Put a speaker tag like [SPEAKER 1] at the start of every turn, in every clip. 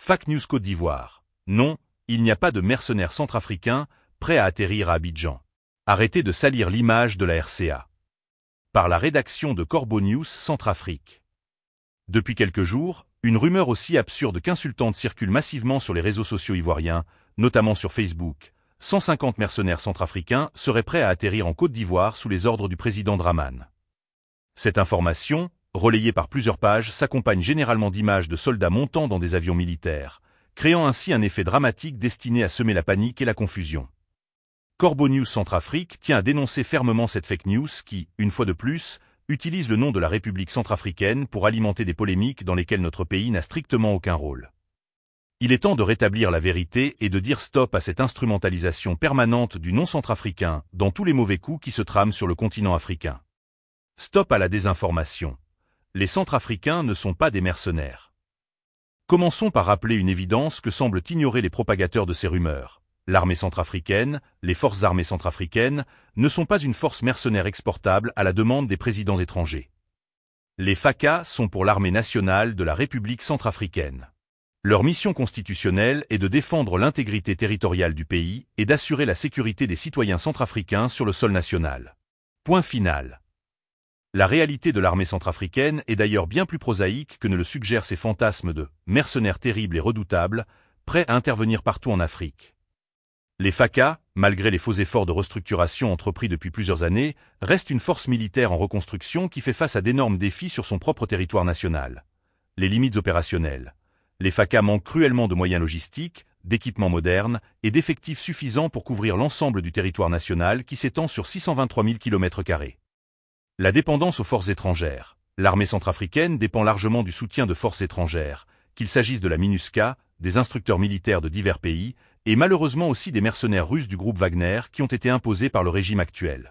[SPEAKER 1] Fake News Côte d'Ivoire. Non, il n'y a pas de mercenaires centrafricains prêts à atterrir à Abidjan. Arrêtez de salir l'image de la RCA. Par la rédaction de Corbeau News Centrafrique. Depuis quelques jours, une rumeur aussi absurde qu'insultante circule massivement sur les réseaux sociaux ivoiriens, notamment sur Facebook. 150 mercenaires centrafricains seraient prêts à atterrir en Côte d'Ivoire sous les ordres du président Dramane. Cette information, relayée par plusieurs pages, s'accompagne généralement d'images de soldats montant dans des avions militaires, créant ainsi un effet dramatique destiné à semer la panique et la confusion. Corbeau News Centrafrique tient à dénoncer fermement cette fake news qui, une fois de plus, utilise le nom de la République centrafricaine pour alimenter des polémiques dans lesquelles notre pays n'a strictement aucun rôle. Il est temps de rétablir la vérité et de dire stop à cette instrumentalisation permanente du nom centrafricain dans tous les mauvais coups qui se trament sur le continent africain. Stop à la désinformation. Les Centrafricains ne sont pas des mercenaires. Commençons par rappeler une évidence que semblent ignorer les propagateurs de ces rumeurs. L'armée centrafricaine, les forces armées centrafricaines, ne sont pas une force mercenaire exportable à la demande des présidents étrangers. Les FACA sont pour l'armée nationale de la République centrafricaine. Leur mission constitutionnelle est de défendre l'intégrité territoriale du pays et d'assurer la sécurité des citoyens centrafricains sur le sol national. Point final. La réalité de l'armée centrafricaine est d'ailleurs bien plus prosaïque que ne le suggèrent ces fantasmes de mercenaires terribles et redoutables, prêts à intervenir partout en Afrique. Les FACA, malgré les faux efforts de restructuration entrepris depuis plusieurs années, restent une force militaire en reconstruction qui fait face à d'énormes défis sur son propre territoire national. Les limites opérationnelles. Les FACA manquent cruellement de moyens logistiques, d'équipements modernes et d'effectifs suffisants pour couvrir l'ensemble du territoire national qui s'étend sur 623 000 km². La dépendance aux forces étrangères. L'armée centrafricaine dépend largement du soutien de forces étrangères, qu'il s'agisse de la MINUSCA, des instructeurs militaires de divers pays, et malheureusement aussi des mercenaires russes du groupe Wagner qui ont été imposés par le régime actuel.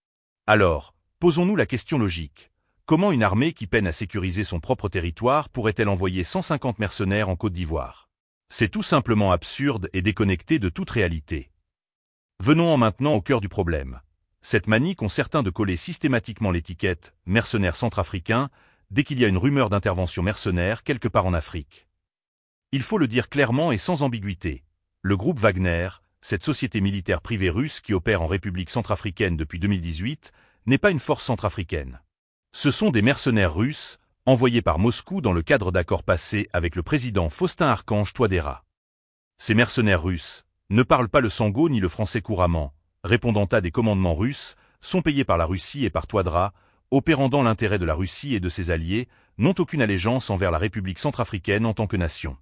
[SPEAKER 1] Alors, posons-nous la question logique. Comment une armée qui peine à sécuriser son propre territoire pourrait-elle envoyer 150 mercenaires en Côte d'Ivoire? C'est tout simplement absurde et déconnecté de toute réalité. Venons-en maintenant au cœur du problème. Cette manie qu'ont certains de coller systématiquement l'étiquette « mercenaires centrafricains » dès qu'il y a une rumeur d'intervention mercenaire quelque part en Afrique. Il faut le dire clairement et sans ambiguïté. Le groupe Wagner, cette société militaire privée russe qui opère en République centrafricaine depuis 2018, n'est pas une force centrafricaine. Ce sont des mercenaires russes, envoyés par Moscou dans le cadre d'accords passés avec le président Faustin-Archange Touadéra. Ces mercenaires russes ne parlent pas le sango ni le français couramment, répondant à des commandements russes, sont payés par la Russie et par Touadéra, opérant dans l'intérêt de la Russie et de ses alliés, n'ont aucune allégeance envers la République centrafricaine en tant que nation.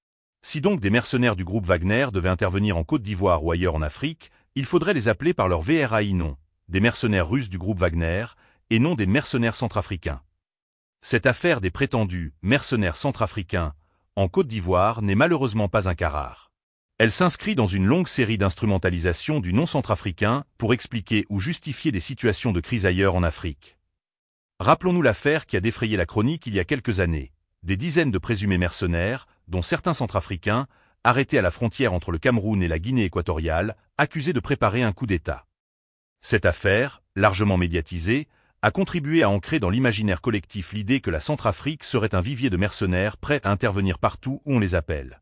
[SPEAKER 1] Si donc des mercenaires du groupe Wagner devaient intervenir en Côte d'Ivoire ou ailleurs en Afrique, il faudrait les appeler par leur VRAI nom, des mercenaires russes du groupe Wagner, et non des mercenaires centrafricains. Cette affaire des prétendus mercenaires centrafricains en Côte d'Ivoire n'est malheureusement pas un cas rare. Elle s'inscrit dans une longue série d'instrumentalisation du nom centrafricain pour expliquer ou justifier des situations de crise ailleurs en Afrique. Rappelons-nous l'affaire qui a défrayé la chronique il y a quelques années. Des dizaines de présumés mercenaires, dont certains centrafricains, arrêtés à la frontière entre le Cameroun et la Guinée équatoriale, accusés de préparer un coup d'État. Cette affaire, largement médiatisée, a contribué à ancrer dans l'imaginaire collectif l'idée que la Centrafrique serait un vivier de mercenaires prêts à intervenir partout où on les appelle.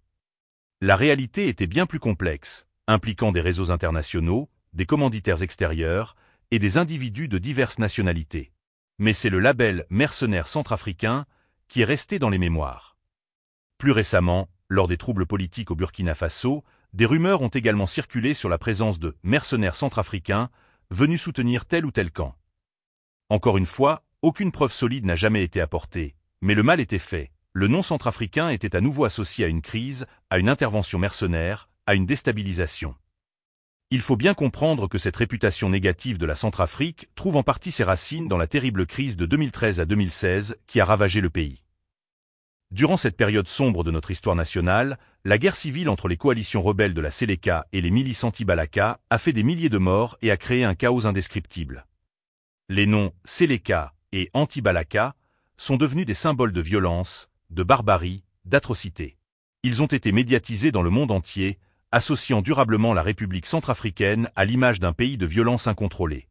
[SPEAKER 1] La réalité était bien plus complexe, impliquant des réseaux internationaux, des commanditaires extérieurs et des individus de diverses nationalités. Mais c'est le label « mercenaires centrafricains » qui est resté dans les mémoires. Plus récemment, lors des troubles politiques au Burkina Faso, des rumeurs ont également circulé sur la présence de mercenaires centrafricains venus soutenir tel ou tel camp. Encore une fois, aucune preuve solide n'a jamais été apportée, mais le mal était fait. Le nom centrafricain était à nouveau associé à une crise, à une intervention mercenaire, à une déstabilisation. Il faut bien comprendre que cette réputation négative de la Centrafrique trouve en partie ses racines dans la terrible crise de 2013 à 2016 qui a ravagé le pays. Durant cette période sombre de notre histoire nationale, la guerre civile entre les coalitions rebelles de la Séléka et les milices anti-Balaka a fait des milliers de morts et a créé un chaos indescriptible. Les noms Séléka et anti-Balaka sont devenus des symboles de violence, de barbarie, d'atrocité. Ils ont été médiatisés dans le monde entier, associant durablement la République centrafricaine à l'image d'un pays de violence incontrôlée.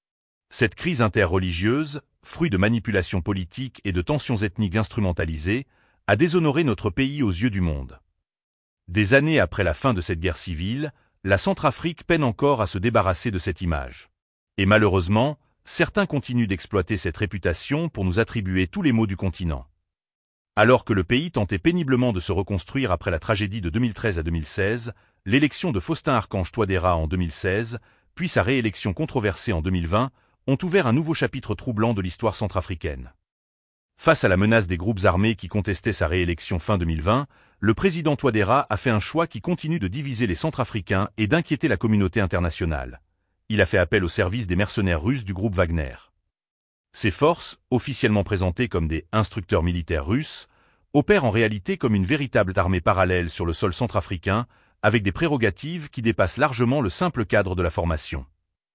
[SPEAKER 1] Cette crise interreligieuse, fruit de manipulations politiques et de tensions ethniques instrumentalisées, a déshonoré notre pays aux yeux du monde. Des années après la fin de cette guerre civile, la Centrafrique peine encore à se débarrasser de cette image. Et malheureusement, certains continuent d'exploiter cette réputation pour nous attribuer tous les maux du continent. Alors que le pays tentait péniblement de se reconstruire après la tragédie de 2013 à 2016, l'élection de Faustin Archange Touadéra en 2016, puis sa réélection controversée en 2020, ont ouvert un nouveau chapitre troublant de l'histoire centrafricaine. Face à la menace des groupes armés qui contestaient sa réélection fin 2020, le président Touadéra a fait un choix qui continue de diviser les Centrafricains et d'inquiéter la communauté internationale. Il a fait appel au service des mercenaires russes du groupe Wagner. Ces forces, officiellement présentées comme des instructeurs militaires russes, opèrent en réalité comme une véritable armée parallèle sur le sol centrafricain, avec des prérogatives qui dépassent largement le simple cadre de la formation.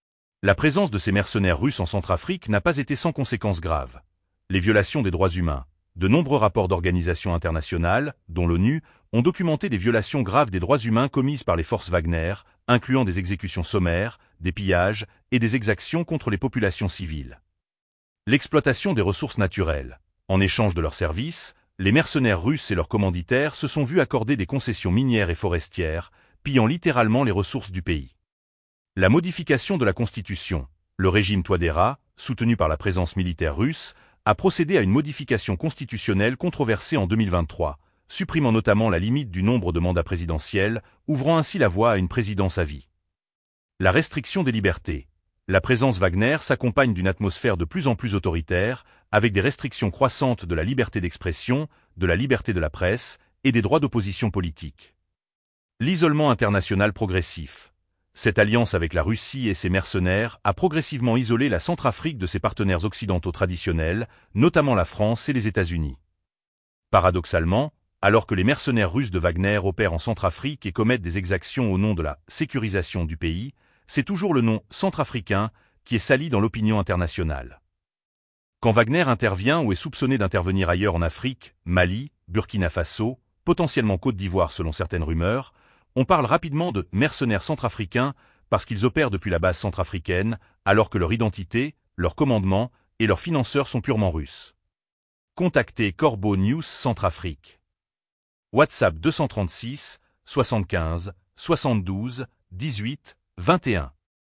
[SPEAKER 1] La présence de ces mercenaires russes en Centrafrique n'a pas été sans conséquences graves. Les violations des droits humains. De nombreux rapports d'organisations internationales, dont l'ONU, ont documenté des violations graves des droits humains commises par les forces Wagner, incluant des exécutions sommaires, des pillages et des exactions contre les populations civiles. L'exploitation des ressources naturelles. En échange de leurs services, les mercenaires russes et leurs commanditaires se sont vus accorder des concessions minières et forestières, pillant littéralement les ressources du pays. La modification de la Constitution. Le régime Touadéra, soutenu par la présence militaire russe, a procédé à une modification constitutionnelle controversée en 2023, supprimant notamment la limite du nombre de mandats présidentiels, ouvrant ainsi la voie à une présidence à vie. La restriction des libertés. La présence Wagner s'accompagne d'une atmosphère de plus en plus autoritaire, avec des restrictions croissantes de la liberté d'expression, de la liberté de la presse et des droits d'opposition politique. L'isolement international progressif. Cette alliance avec la Russie et ses mercenaires a progressivement isolé la Centrafrique de ses partenaires occidentaux traditionnels, notamment la France et les États-Unis. Paradoxalement, alors que les mercenaires russes de Wagner opèrent en Centrafrique et commettent des exactions au nom de la sécurisation du pays, c'est toujours le nom centrafricain qui est sali dans l'opinion internationale. Quand Wagner intervient ou est soupçonné d'intervenir ailleurs en Afrique, Mali, Burkina Faso, potentiellement Côte d'Ivoire selon certaines rumeurs, on parle rapidement de mercenaires centrafricains parce qu'ils opèrent depuis la base centrafricaine, alors que leur identité, leur commandement et leurs financeurs sont purement russes. Contactez Corbeau News Centrafrique. WhatsApp 236 75 72 18 21.